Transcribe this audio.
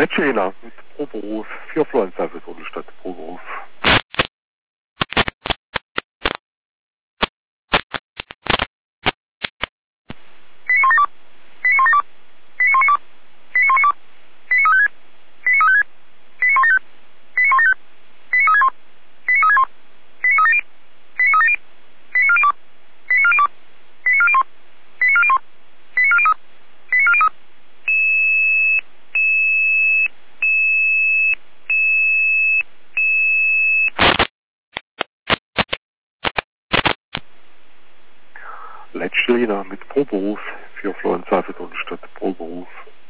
Letzte mit Proberuf für Florenzal für Stadt Proberuf. Letzte mit Proberuf für Florenzal für Stadt Proberuf.